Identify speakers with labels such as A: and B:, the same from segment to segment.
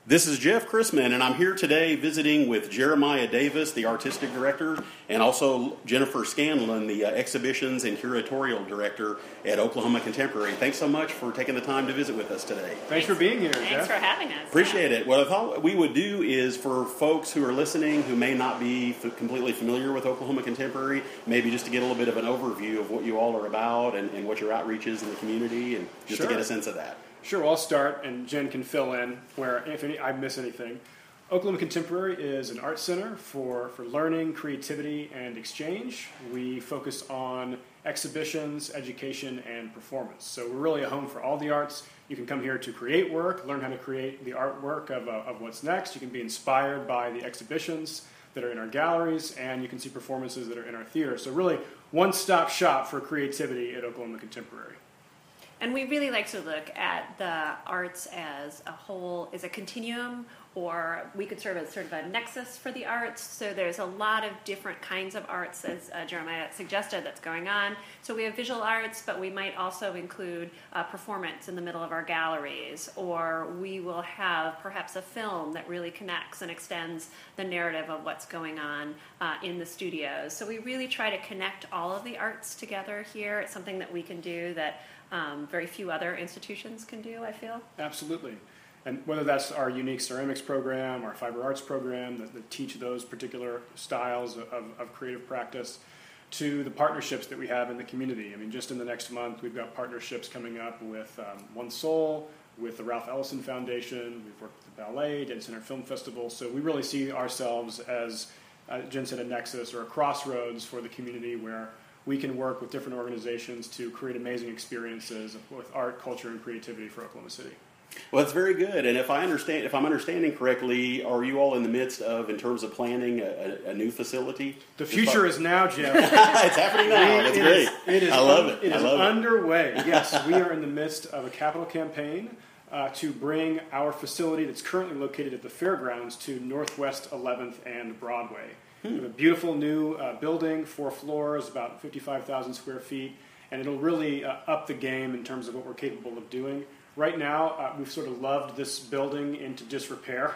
A: This is Jeff Chrisman, and I'm here today visiting with Jeremiah Davis, the artistic director, and also Jennifer Scanlon, the exhibitions and curatorial director at Oklahoma Contemporary. Thanks so much for taking the time to visit with us today.
B: Thanks for being here, Jeff.
C: Thanks for having us.
A: Appreciate it. What I thought we would do is for folks who are listening who may not be completely familiar with Oklahoma Contemporary, maybe just to get a little bit of an overview of what you all are about and what your outreach is in the community, and just to get a sense of that.
B: Sure, well, I'll start, and Jen can fill in where if I miss anything. Oklahoma Contemporary is an art center for learning, creativity, and exchange. We focus on exhibitions, education, and performance. So we're really a home for all the arts. You can come here to create work, learn how to create the artwork of what's next. You can be inspired by the exhibitions that are in our galleries, and you can see performances that are in our theater. So really, one-stop shop for creativity at Oklahoma Contemporary.
C: And we really like to look at the arts as a whole, as a continuum, or we could serve as sort of a nexus for the arts. So there's a lot of different kinds of arts, as Jeremiah suggested, that's going on. So we have visual arts, but we might also include performance in the middle of our galleries, or we will have perhaps a film that really connects and extends the narrative of what's going on in the studios. So we really try to connect all of the arts together here. It's something that we can do that very few other institutions can do, I feel.
B: Absolutely. And whether that's our unique ceramics program, our fiber arts program that teach those particular styles of creative practice, to the partnerships that we have in the community. I mean, just in the next month, we've got partnerships coming up with One Soul, with the Ralph Ellison Foundation. We've worked with the ballet, Dead Center Film Festival. So we really see ourselves as, Jen said, a nexus or a crossroads for the community where we can work with different organizations to create amazing experiences with art, culture, and creativity for Oklahoma City.
A: Well, that's very good. And if I'm understanding correctly, are you all in the midst of, in terms of planning, a new facility?
B: The future is now, Jeff.
A: It's happening now. That's great. I love it.
B: It is underway. Yes, we are in the midst of a capital campaign to bring our facility that's currently located at the fairgrounds to Northwest 11th and Broadway. We have a beautiful new building, 4 floors, about 55,000 square feet, and it'll really up the game in terms of what we're capable of doing. Right now, we've sort of loved this building into disrepair.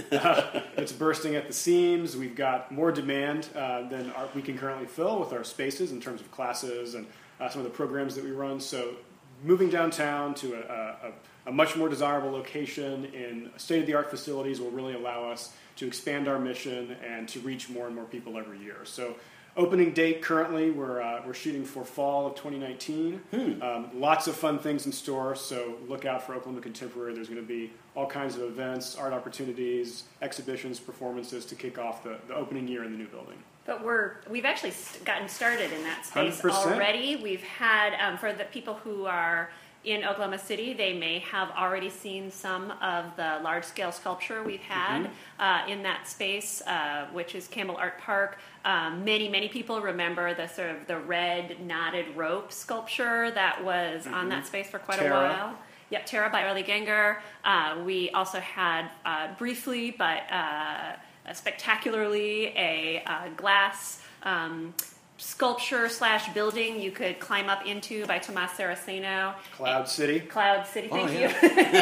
B: It's bursting at the seams. We've got more demand than we can currently fill with our spaces in terms of classes and some of the programs that we run. So moving downtown to a much more desirable location in state-of-the-art facilities will really allow us to expand our mission and to reach more and more people every year. So opening date currently, we're shooting for fall of 2019. Lots of fun things in store, so look out for Oklahoma Contemporary. There's going to be all kinds of events, art opportunities, exhibitions, performances to kick off the opening year in the new building.
C: But we've actually gotten started in that space
B: 100%.
C: already. We've had, for the people who are in Oklahoma City, they may have already seen some of the large-scale sculpture we've had in that space, which is Campbell Art Park. Many people remember the sort of the red knotted rope sculpture that was on that space for quite a while. Yep, Terra by Arlie Ganger. We also had briefly, but spectacularly, a glass sculpture / building you could climb up into by Tomas Saraceno.
B: Cloud City,
C: thank you.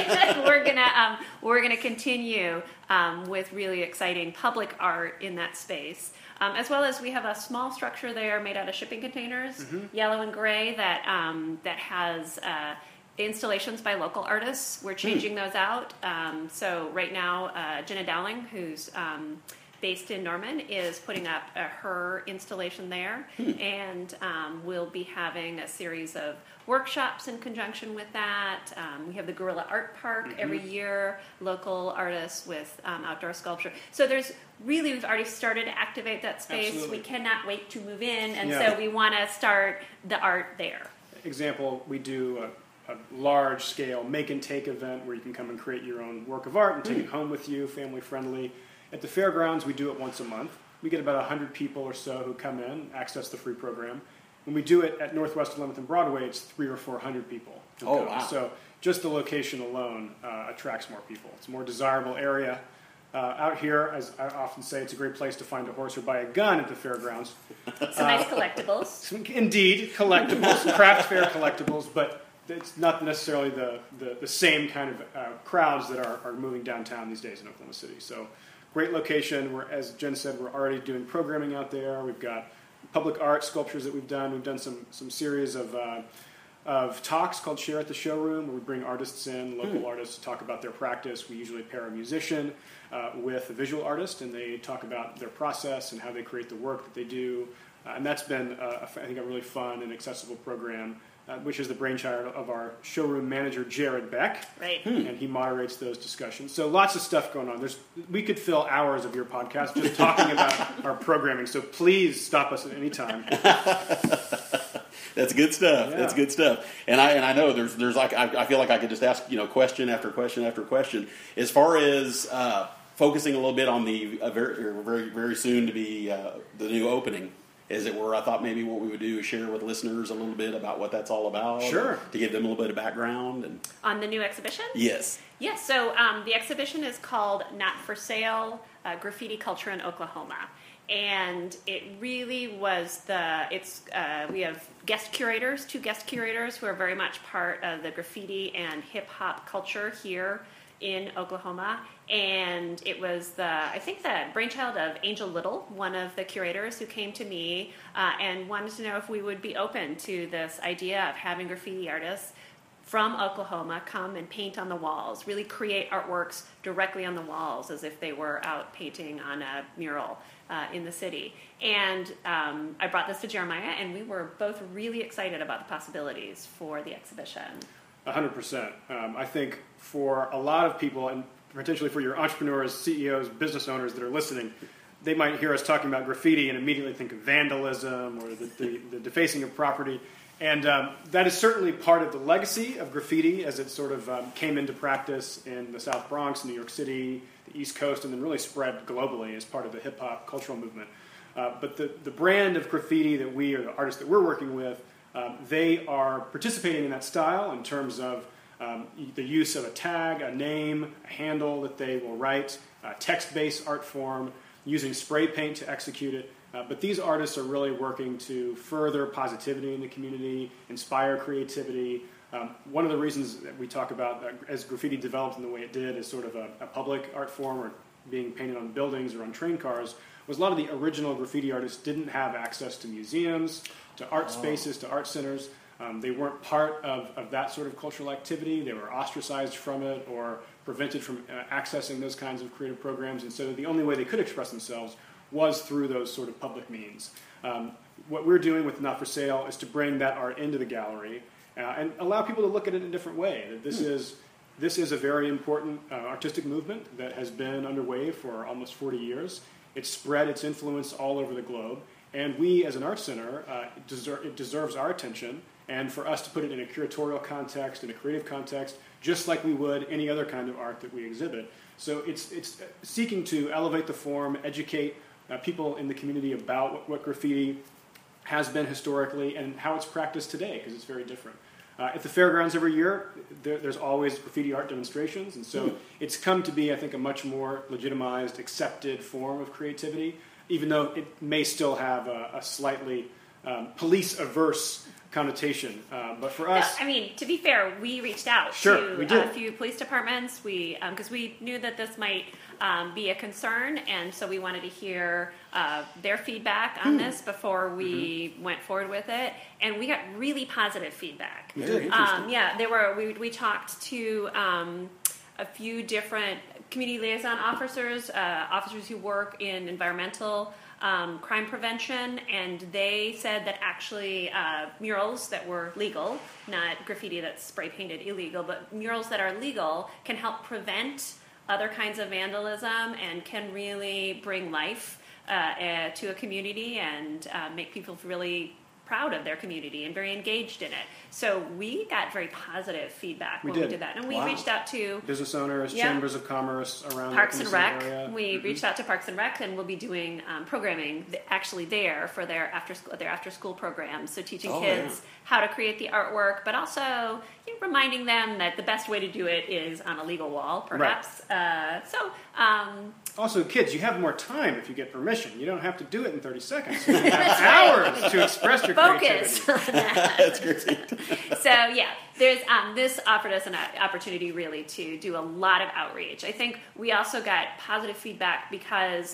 C: We're gonna continue with really exciting public art in that space, as well as we have a small structure there made out of shipping containers, yellow and gray, that has installations by local artists. We're changing those out. So right now, Jenna Dowling, who's based in Norman, is putting up her installation there, and we'll be having a series of workshops in conjunction with that. We have the Guerrilla Art Park every year, local artists with outdoor sculpture. So we've already started to activate that space.
B: Absolutely.
C: We cannot wait to move in, and so we want to start the art there.
B: Example, we do a large-scale make-and-take event where you can come and create your own work of art and take it home with you, family-friendly. At the fairgrounds, we do it once a month. We get about 100 people or so who come in, access the free program. When we do it at Northwest 11th and Broadway, it's 300 or 400 people who come.
A: Wow.
B: So just the location alone attracts more people. It's a more desirable area. Out here, as I often say, it's a great place to find a horse or buy a gun at the fairgrounds.
C: Some nice collectibles.
B: Indeed, collectibles, craft fair collectibles, but it's not necessarily the same kind of crowds that are moving downtown these days in Oklahoma City. So great location. As Jen said, we're already doing programming out there. We've got public art sculptures that we've done. We've done some series of talks called Share at the Showroom, where we bring artists in, local artists, to talk about their practice. We usually pair a musician with a visual artist, and they talk about their process and how they create the work that they do. And that's been, I think, a really fun and accessible program, which is the brainchild of our showroom manager, Jared Beck.
C: Right.
B: And he moderates those discussions. So lots of stuff going on. We could fill hours of your podcast just talking about our programming. So please stop us at any time.
A: That's good stuff.
B: Yeah.
A: That's good stuff. And I know there's like I feel like I could just ask question after question after question. As far as focusing a little bit on the very very soon to be the new opening, as it were, I thought maybe what we would do is share with listeners a little bit about what that's all about.
B: Sure.
A: To give them a little bit of background. And
C: On the new exhibition?
A: yes.
C: Yes, so the exhibition is called Not for Sale, Graffiti Culture in Oklahoma. And it really was we have two guest curators who are very much part of the graffiti and hip hop culture here in Oklahoma. And it was the brainchild of Angel Little, one of the curators, who came to me and wanted to know if we would be open to this idea of having graffiti artists from Oklahoma come and paint on the walls, really create artworks directly on the walls as if they were out painting on a mural in the city. And I brought this to Jeremiah, and we were both really excited about the possibilities for the exhibition.
B: 100%. I think for a lot of people, and potentially for your entrepreneurs, CEOs, business owners that are listening, they might hear us talking about graffiti and immediately think of vandalism or the defacing of property. And that is certainly part of the legacy of graffiti as it sort of came into practice in the South Bronx, New York City, the East Coast, and then really spread globally as part of the hip-hop cultural movement. But the brand of graffiti that we, or the artists that we're working with, they are participating in that style in terms of the use of a tag, a name, a handle that they will write, a text-based art form, using spray paint to execute it. But these artists are really working to further positivity in the community, inspire creativity. One of the reasons that we talk about as graffiti developed in the way it did as sort of a public art form or being painted on buildings or on train cars was a lot of the original graffiti artists didn't have access to museums, to art spaces, to art centers. They weren't part of that sort of cultural activity. They were ostracized from it or prevented from accessing those kinds of creative programs. And so the only way they could express themselves was through those sort of public means. What we're doing with Not for Sale is to bring that art into the gallery and allow people to look at it in a different way. That this is a very important artistic movement that has been underway for almost 40 years. It's spread its influence all over the globe. And we, as an art center, it deserves our attention. And for us to put it in a curatorial context, in a creative context, just like we would any other kind of art that we exhibit. So it's seeking to elevate the form, educate people in the community about what graffiti has been historically and how it's practiced today, because it's very different. At the fairgrounds every year, there's always graffiti art demonstrations, and so it's come to be, I think, a much more legitimized, accepted form of creativity, even though it may still have a slightly police-averse connotation. But for us...
C: No, I mean, to be fair, we reached out
B: to
C: a few police departments because we knew that this might be a concern, and so we wanted to hear their feedback on this before we went forward with it, and we got really positive feedback.
A: Very interesting.
C: We talked to a few different community liaison officers who work in environmental crime prevention, and they said that actually murals that were legal, not graffiti that's spray painted illegal, but murals that are legal can help prevent other kinds of vandalism and can really bring life to a community and make people really proud of their community and very engaged in it. So we got very positive feedback when we did that. And we reached out to
B: business owners, chambers of commerce around
C: Parks and Rec.
B: Area.
C: We reached out to Parks and Rec, and we'll be doing programming actually there for their after school programs. So teaching kids how to create the artwork, but also reminding them that the best way to do it is on a legal wall, perhaps.
B: Right. Also, kids, you have more time if you get permission. You don't have to do it in 30 seconds. You have hours to express your
C: focus on
B: creativity.
C: that.
A: That's great.
C: So yeah, there's this offered us an opportunity really to do a lot of outreach. I think we also got positive feedback because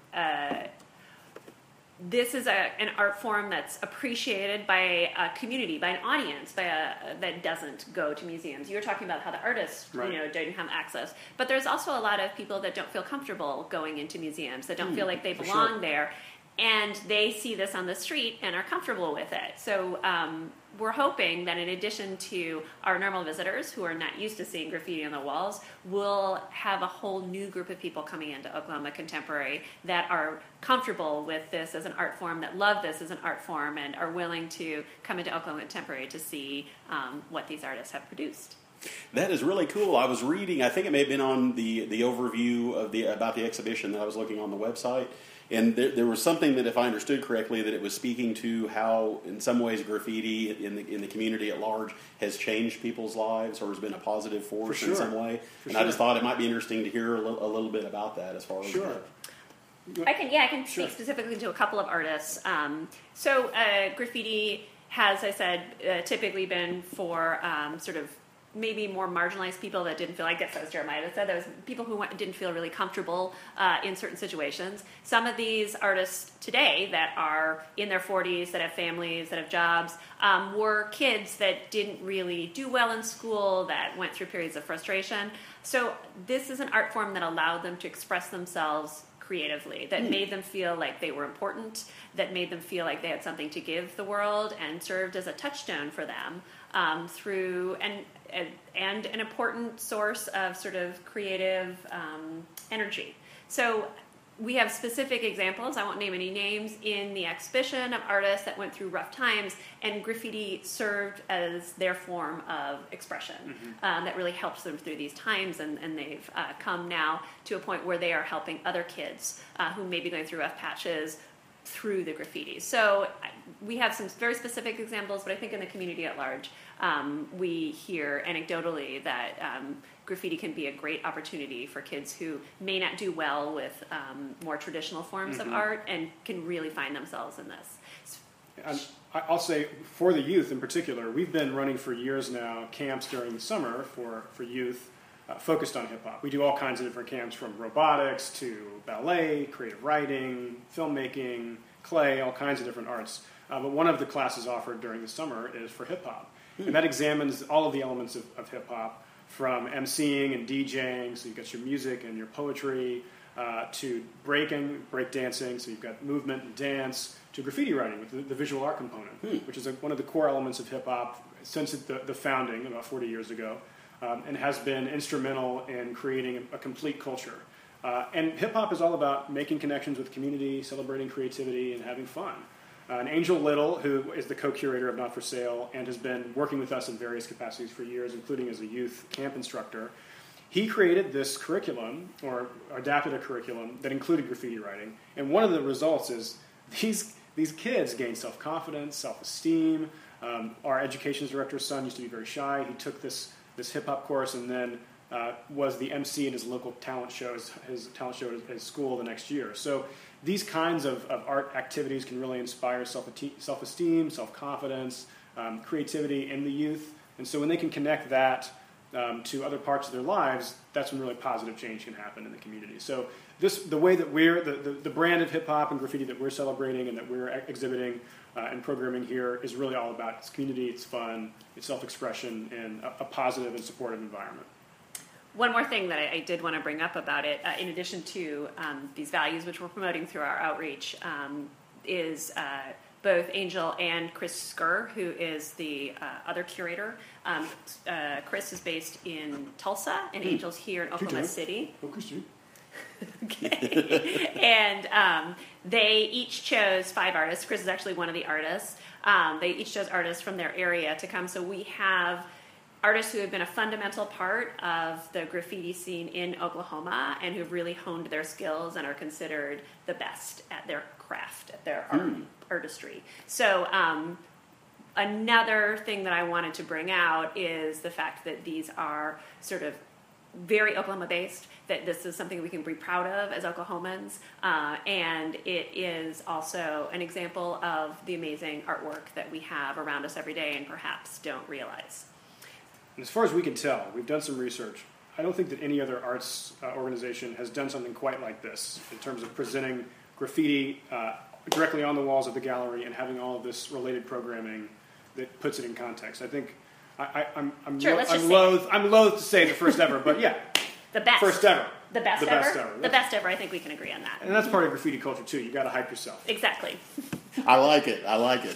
C: this is an art form that's appreciated by a community, by an audience, that doesn't go to museums. You were talking about how the artists,
B: Right.
C: don't have access, but there's also a lot of people that don't feel comfortable going into museums, that don't feel like they
B: for
C: belong
B: sure.
C: there, and they see this on the street and are comfortable with it. So we're hoping that in addition to our normal visitors who are not used to seeing graffiti on the walls, we'll have a whole new group of people coming into Oklahoma Contemporary that are comfortable with this as an art form, that love this as an art form, and are willing to come into Oklahoma Contemporary to see what these artists have produced.
A: That is really cool. I was reading, I think it may have been on the overview of about the exhibition that I was looking on the website, and there was something that, if I understood correctly, that it was speaking to how, in some ways, graffiti in the community at large has changed people's lives or has been a positive force in some way. I just thought it might be interesting to hear a little bit about that as far as
B: Sure.
C: I can speak specifically to a couple of artists. So graffiti has, I said, typically been for sort of maybe more marginalized people that didn't feel, I guess that was Jeremiah that said, that was people who didn't feel really comfortable in certain situations. Some of these artists today that are in their 40s, that have families, that have jobs, were kids that didn't really do well in school, that went through periods of frustration. So this is an art form that allowed them to express themselves creatively, that made them feel like they were important, that made them feel like they had something to give the world, and served as a touchstone for them through and an important source of sort of creative energy. So we have specific examples, I won't name any names, in the exhibition of artists that went through rough times, and graffiti served as their form of expression that really helps them through these times, and they've come now to a point where they are helping other kids who may be going through rough patches through the graffiti. So we have some very specific examples, but I think in the community at large, we hear anecdotally that graffiti can be a great opportunity for kids who may not do well with more traditional forms of art and can really find themselves in this.
B: And I'll say, for the youth in particular, we've been running for years now camps during the summer for youth focused on hip-hop. We do all kinds of different camps, from robotics to ballet, creative writing, filmmaking, clay, all kinds of different arts. But one of the classes offered during the summer is for hip-hop. And that examines all of the elements of hip-hop, from emceeing and DJing, so you've got your music and your poetry, to break dancing, so you've got movement and dance, to graffiti writing with the visual art component, which is one of the core elements of hip-hop since the founding about 40 years ago, and has been instrumental in creating a complete culture. And hip-hop is all about making connections with community, celebrating creativity, and having fun. And Angel Little, who is the co-curator of Not For Sale and has been working with us in various capacities for years, including as a youth camp instructor, he created this curriculum, or adapted a curriculum, that included graffiti writing. And one of the results is these kids gain self-confidence, self-esteem. Our education director's son used to be very shy. He took this hip-hop course and then was the MC in his local talent show, his talent show at his school the next year. So these kinds of art activities can really inspire self-esteem, self-confidence, creativity in the youth. And so when they can connect that to other parts of their lives, that's when really positive change can happen in the community. So the way that we're, the brand of hip-hop and graffiti that we're celebrating and that we're exhibiting and programming here is really all about its community, it's fun, it's self-expression, and a positive and supportive environment.
C: One more thing that I did want to bring up about it, in addition to these values which we're promoting through our outreach, is both Angel and Chris Skur, who is the other curator. Chris is based in Tulsa, and Angel's here in Oklahoma City. Okay. And they each chose 5 artists. Chris is actually one of the artists. They each chose artists from their area to come. So we have artists who have been a fundamental part of the graffiti scene in Oklahoma and who've really honed their skills and are considered the best at their craft, at their artistry. So another thing that I wanted to bring out is the fact that these are sort of very Oklahoma-based, that this is something we can be proud of as Oklahomans, and it is also an example of the amazing artwork that we have around us every day and perhaps don't realize.
B: And as far as we can tell, we've done some research. I don't think that any other arts organization has done something quite like this in terms of presenting graffiti directly on the walls of the gallery and having all of this related programming that puts it in context. I think I'm loath to say the first ever, but yeah,
C: the best,
B: first ever,
C: the best
B: the
C: ever,
B: best ever.
C: The best ever. I think we can agree on that.
B: And that's part of graffiti culture too. You got to hype yourself.
C: Exactly.
A: I like it.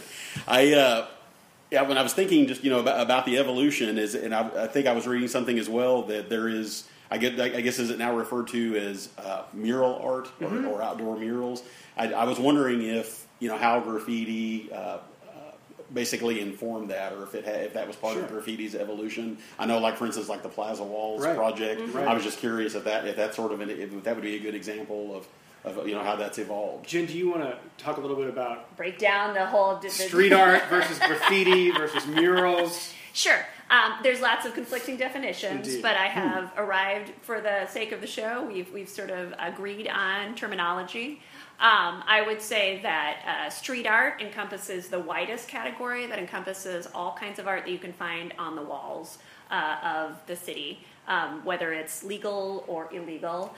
A: When I was thinking just about the evolution and I think I was reading something as well that there is. I guess is it now referred to as mural art or outdoor murals. I was wondering if how graffiti basically informed that, or if that was part of graffiti's evolution. I know, like for instance, like the Plaza Walls project.
B: Mm-hmm. Right.
A: I was just curious if that would be a good example of how that's evolved.
B: Jen, do you want to talk a little bit about
C: break down the whole
B: street art versus graffiti versus murals?
C: Sure. There's lots of conflicting definitions,
B: Indeed.
C: but I have arrived, for the sake of the show, we've sort of agreed on terminology. I would say that street art encompasses the widest category, that encompasses all kinds of art that you can find on the walls of the city, whether it's legal or illegal.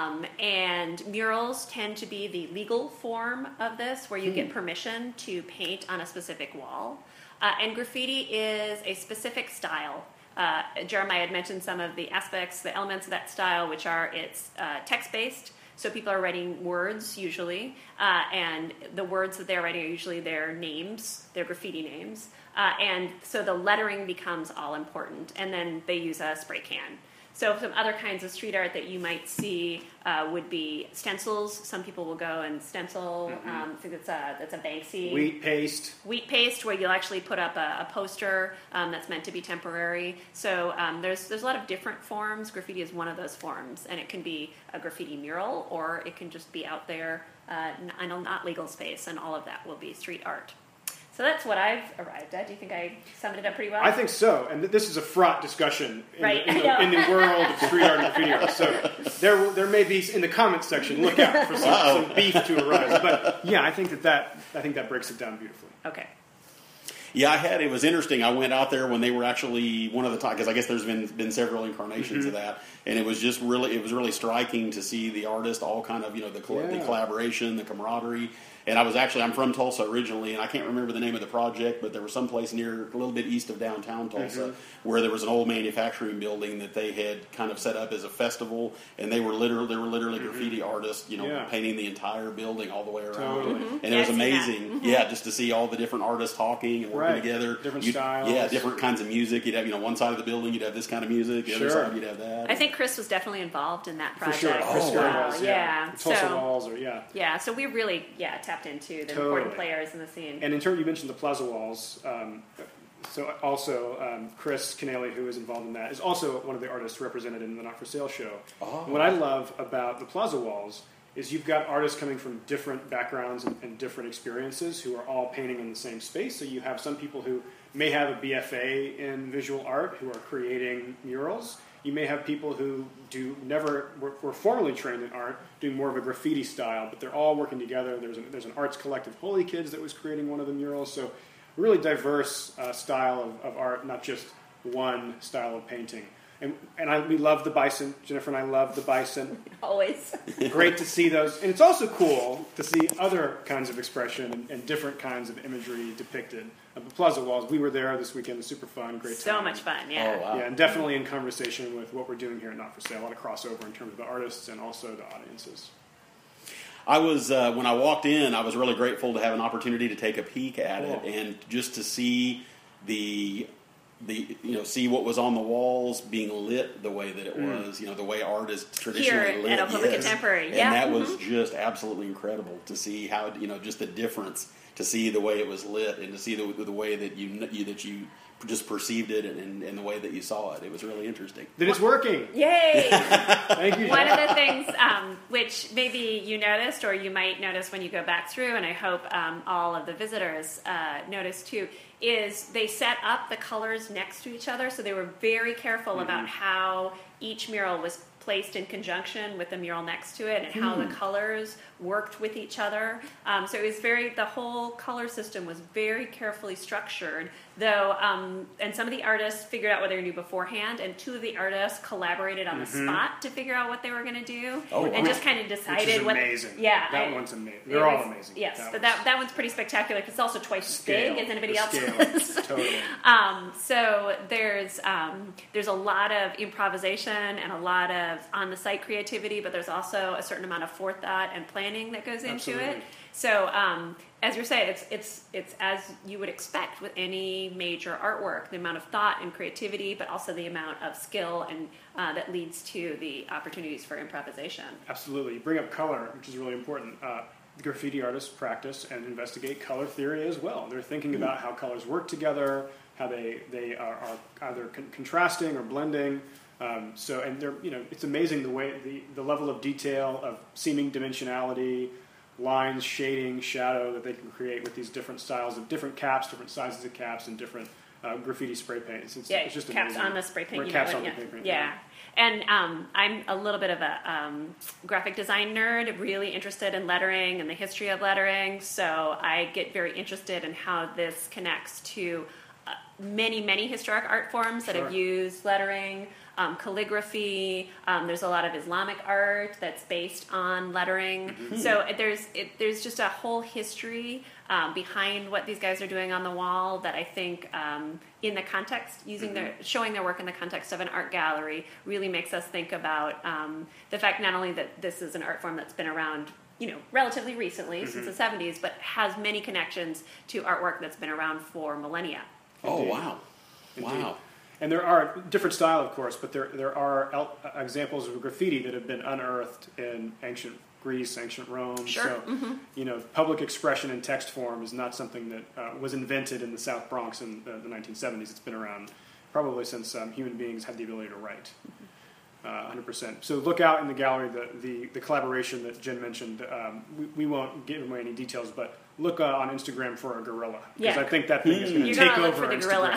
C: And murals tend to be the legal form of this, where you get permission to paint on a specific wall. And graffiti is a specific style. Jeremiah had mentioned some of the aspects, the elements of that style, which are it's text-based. So people are writing words usually, and the words that they're writing are usually their names, their graffiti names. And so the lettering becomes all important. And then they use a spray can. So some other kinds of street art that you might see would be stencils. Some people will go and stencil. I think that's a Banksy.
B: Wheat paste,
C: where you'll actually put up a poster that's meant to be temporary. So there's a lot of different forms. Graffiti is one of those forms, and it can be a graffiti mural, or it can just be out there in a not legal space, and all of that will be street art. So that's what I've arrived at. Do you think I summed it up pretty well?
B: I think so. And this is a fraught discussion in the world of street art and graffiti art. So there may be, in the comments section, look out for some beef to arise. But yeah, I think that breaks it down beautifully.
C: Okay.
A: Yeah, it was interesting. I went out there when they were actually one of the times, because I guess there's been several incarnations of that, and it was just really striking to see the artists all kind of the collaboration, the camaraderie. And I'm from Tulsa originally, and I can't remember the name of the project, but there was some place near, a little bit east of downtown Tulsa, where there was an old manufacturing building that they had kind of set up as a festival, and they were literally graffiti artists, painting the entire building all the way around.
B: Totally.
A: And it was amazing, just to see all the different artists talking and working together.
B: Different styles.
A: Yeah, different kinds of music. You'd have, one side of the building, you'd have this kind of music, the other side, you'd have that.
C: I think Chris was definitely involved in that project.
B: For sure. Chris
C: was, yeah.
B: Tulsa Walls,
C: Yeah, so we really, tapped into the important players in the scene.
B: And in terms, you mentioned the Plaza Walls. So also, Chris Canelli, who is involved in that, is also one of the artists represented in the Not For Sale show. Oh. And what I love about the Plaza Walls is you've got artists coming from different backgrounds and different experiences who are all painting in the same space. So you have some people who may have a BFA in visual art who are creating murals. You may have people who were formally trained in art, doing more of a graffiti style, but they're all working together. There's an arts collective, Holy Kids, that was creating one of the murals. So a really diverse style of art, not just one style of painting. And we love the bison. Jennifer and I love the bison.
C: Always.
B: Great to see those. And it's also cool to see other kinds of expression and different kinds of imagery depicted. The Plaza Walls, we were there this weekend. It was super fun. Great time.
C: So much fun, yeah.
A: Oh, wow.
B: Yeah, and definitely in conversation with what we're doing here at Not For Sale. A lot of crossover in terms of the artists and also the audiences.
A: I was when I walked in, I was really grateful to have an opportunity to take a peek at it and just to see see what was on the walls being lit the way that it was, the way art is traditionally
C: here
A: lit.
C: At Oklahoma Contemporary,
A: and that was just absolutely incredible to see how just the difference, to see the way it was lit and to see the way that you just perceived it and the way that you saw it. It was really interesting.
B: That it's working.
C: Yay!
B: Thank you,
C: One of the things which maybe you noticed, or you might notice when you go back through, and I hope all of the visitors notice too, is they set up the colors next to each other. So they were very careful about how each mural was placed in conjunction with the mural next to it and how the colors worked with each other. So it was the whole color system was very carefully structured, though, and some of the artists figured out what they were going to do beforehand, and two of the artists collaborated on the spot to figure out what they were going to do, and just kind of decided
B: Which is amazing. That one's amazing. They're all amazing.
C: Yes, that one's pretty spectacular because it's also twice as big as anybody else's.
B: Totally.
C: So there's a lot of improvisation and a lot of on-the-site creativity, but there's also a certain amount of forethought and planning that goes into it. So, as you're saying, it's as you would expect with any major artwork, the amount of thought and creativity, but also the amount of skill and that leads to the opportunities for improvisation.
B: Absolutely. You bring up color, which is really important. The graffiti artists practice and investigate color theory as well. They're thinking about how colors work together, how they are either contrasting or blending. And they're, it's amazing the way the level of detail of seeming dimensionality, lines, shading, shadow that they can create with these different styles of different caps, different sizes of caps, and different graffiti spray paints. It's just
C: caps
B: amazing.
C: On the spray paint.
B: Caps on the paint.
C: Yeah. And I'm a little bit of a graphic design nerd, really interested in lettering and the history of lettering. So I get very interested in how this connects to many historic art forms that have used lettering, calligraphy. There's a lot of Islamic art that's based on lettering. So there's just a whole history behind what these guys are doing on the wall that I think, in the context, showing their work in the context of an art gallery, really makes us think about the fact not only that this is an art form that's been around, relatively recently, since the 70s, but has many connections to artwork that's been around for millennia.
A: Oh, wow.
B: Indeed.
A: Wow.
B: And there are different style, of course, but there are examples of graffiti that have been unearthed in ancient Greece, ancient Rome.
C: Sure.
B: So, public expression in text form is not something that was invented in the South Bronx in the 1970s. It's been around probably since human beings had the ability to write. 100%. So look out in the gallery, the collaboration that Jen mentioned. We won't give away any details, but look on Instagram for a gorilla. Because I think that thing is going to take over
C: for the gorilla.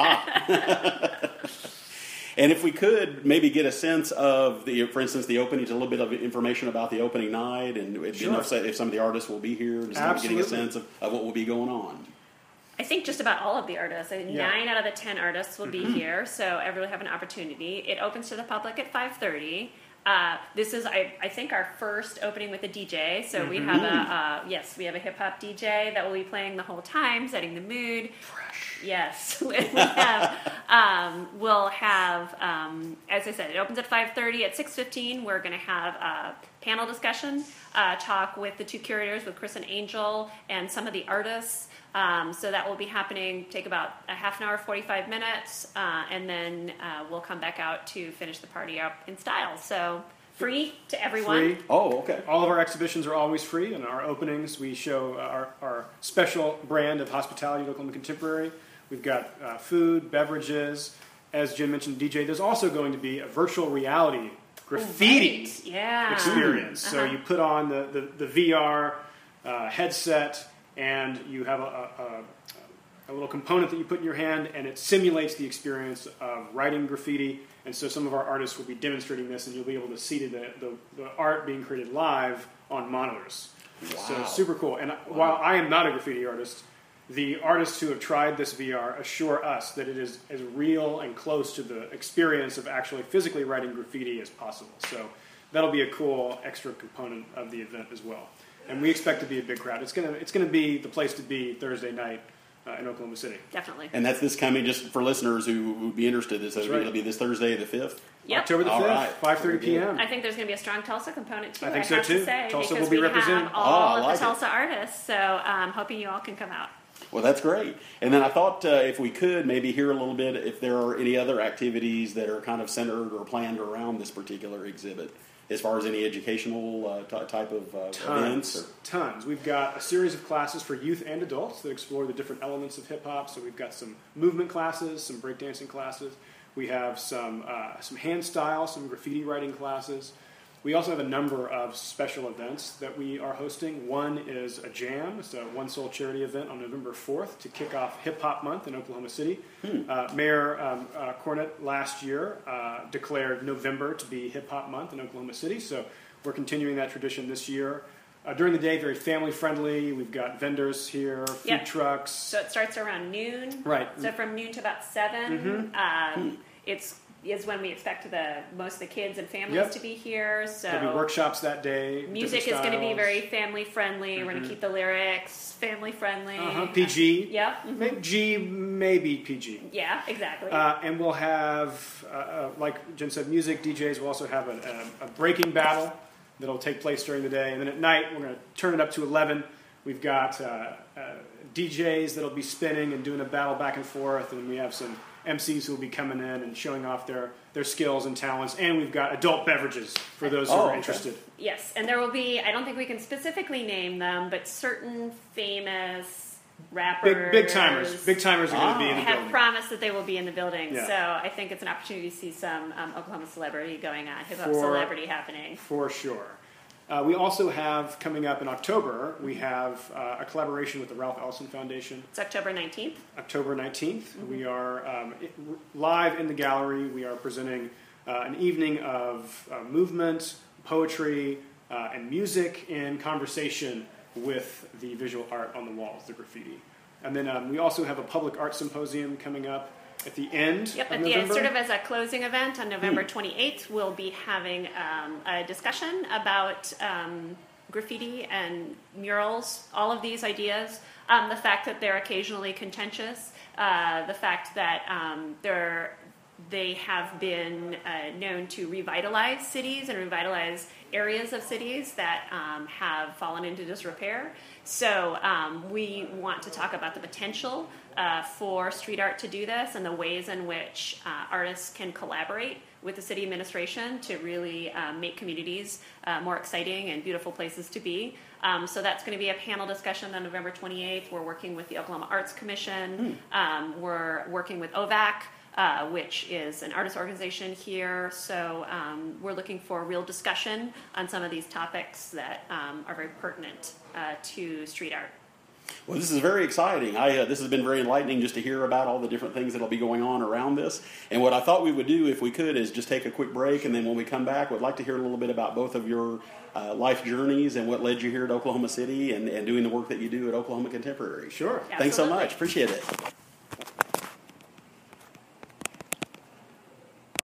A: And if we could maybe get a sense of, for instance, the opening, a little bit of information about the opening night, and if some of the artists will be here, just getting a sense of what will be going on.
C: I think just about all of the artists. 9 out of the 10 artists will be here, so everyone will have an opportunity. It opens to the public at 5:30. This is, I think, our first opening with a DJ. So we have we have a hip hop DJ that will be playing the whole time, setting the mood.
B: Fresh.
C: Yes, we'll have. As I said, it opens at 5:30. At 6:15, we're going to have a panel discussion, talk with the two curators, with Chris and Angel, and some of the artists. So that will be happening, take about a half an hour, 45 minutes, and then we'll come back out to finish the party up in style. So free to everyone.
B: Free.
A: Oh, okay.
B: All of our exhibitions are always free, and our openings, we show our special brand of hospitality at Oklahoma Contemporary. We've got food, beverages. As Jim mentioned, DJ, there's also going to be a virtual reality graffiti experience. So you put on the VR headset, and you have a little component that you put in your hand, and it simulates the experience of writing graffiti. And so some of our artists will be demonstrating this, and you'll be able to see the art being created live on monitors.
A: Wow.
B: So super cool. And while I am not a graffiti artist, the artists who have tried this VR assure us that it is as real and close to the experience of actually physically writing graffiti as possible. So that'll be a cool extra component of the event as well. And we expect to be a big crowd. It's gonna be the place to be Thursday night in Oklahoma City.
C: Definitely.
A: And that's this coming, just for listeners who would be interested. It'll be this Thursday, the 5th.
C: Yep.
B: October the 5th, 5:30 p.m.
C: I think there's going to be a strong Tulsa component too.
B: I think so too. Tulsa will be represented.
C: All of the Tulsa artists. So I'm hoping you all can come out.
A: Well, that's great. And then I thought if we could maybe hear a little bit if there are any other activities that are kind of centered or planned around this particular exhibit, as far as any educational type of events.
B: Tons. We've got a series of classes for youth and adults that explore the different elements of hip-hop. So we've got some movement classes, some breakdancing classes. We have some hand style, some graffiti writing classes. We also have a number of special events that we are hosting. One is a jam. It's a One Soul charity event on November 4th to kick off Hip Hop Month in Oklahoma City. Mayor Cornett last year declared November to be Hip Hop Month in Oklahoma City, so we're continuing that tradition this year. During the day, very family-friendly. We've got vendors here, food trucks.
C: So it starts around noon.
B: Right.
C: So from noon to about 7. Is when we expect most of the kids and families to be here. So
B: there'll be workshops that day.
C: Music is going to be very family-friendly. We're going to keep the lyrics family-friendly.
B: PG.
C: Yeah.
B: G, maybe PG.
C: Yeah, exactly.
B: And we'll have, like Jen said, music, DJs. We'll also have a breaking battle that'll take place during the day. And then at night, we're going to turn it up to 11. We've got DJs that'll be spinning and doing a battle back and forth. And we have some MCs who will be coming in and showing off their skills and talents. And we've got adult beverages for those who are interested.
C: Yes, and there will be, I don't think we can specifically name them, but certain famous rappers.
B: Big timers. Big timers are going to be in the building.
C: Have promised that they will be in the building.
B: Yeah.
C: So I think it's an opportunity to see some Oklahoma celebrity going on, hip-hop celebrity happening. For
B: sure. We also have, coming up in October, we have a collaboration with the Ralph Ellison Foundation.
C: It's October 19th.
B: October 19th. We are live in the gallery. We are presenting an evening of movement, poetry, and music in conversation with the visual art on the walls, the graffiti. And then we also have a public art symposium coming up at the end of November.
C: Sort of as a closing event on November 28th, we'll be having a discussion about graffiti and murals, all of these ideas, the fact that they're occasionally contentious, the fact that they have been known to revitalize cities and revitalize areas of cities that have fallen into disrepair. So we want to talk about the potential for street art to do this and the ways in which artists can collaborate with the city administration to really make communities more exciting and beautiful places to be. So that's going to be a panel discussion on November 28th. We're working with the Oklahoma Arts Commission. We're working with OVAC, which is an artist organization here. So we're looking for real discussion on some of these topics that are very pertinent to street art.
A: Well, this is very exciting. This has been very enlightening just to hear about all the different things that will be going on around this. And what I thought we would do, if we could, is just take a quick break, and then when we come back, we'd like to hear a little bit about both of your life journeys and what led you here at Oklahoma City and doing the work that you do at Oklahoma Contemporary.
B: Sure.
A: Thanks so much. Appreciate it.